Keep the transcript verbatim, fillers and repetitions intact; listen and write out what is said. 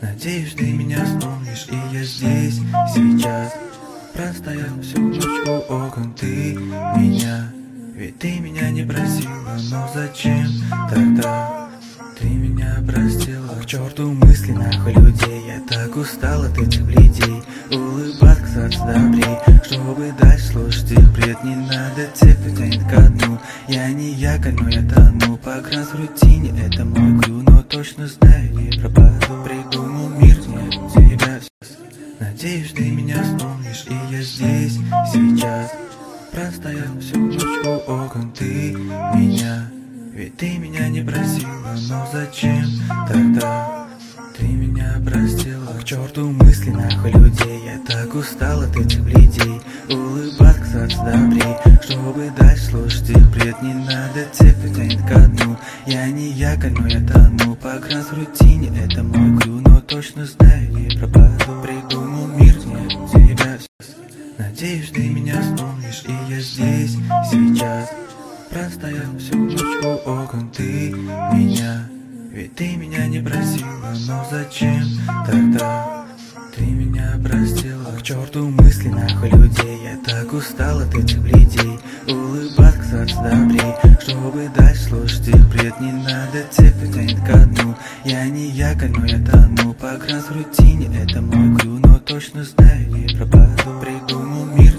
Надеюсь, ты меня вспомнишь, и я здесь, сейчас. Простоял всю ночь у окон ты меня. Ведь ты меня не просила, но зачем тогда ты меня простила? К черту мысли нахуй людей, я так устал от этих бледей. Улыбаться, кстати, добрей, чтобы дальше слушать их бред. Не надо тех, кто тянет ко дну. Я не якорь, но я тону. Покрас в рутине, это мой крю, но точно знаю, не пропаду. Придумал мир, нет тебя сейчас. Надеюсь, ты меня вспомнишь, и я здесь, сейчас. Простоял всю ночь у окон ты меня. Ведь ты меня не просила, но зачем тогда ты меня простила? К черту мысли нахуй людей, я так устал от этих бледей. Улыбаться, кстати, добрей, чтобы дальше слушать их бред. Не надо тех, кто тянет ко дну. Я не якорь, но я тону. Покрас в рутине, это мой крю, но точно знаю, не пропаду. Придумал мир, нет тебя сейчас. Надеюсь, ты меня вспомнишь, и я здесь, сейчас. Простоял всю ночь у окон ты меня. Ведь ты меня не просила, но зачем тогда ты меня простила? К черту мысли нахуй людей, я так устал от этих бледей. Улыбаться, кстати, добрей, чтобы дальше слушать их бред. Не надо тех, кто тянет ко дну. Я не якорь, но я тону. Покрас в рутине, это мой крю, но точно знаю, не пропаду. Придумал мир,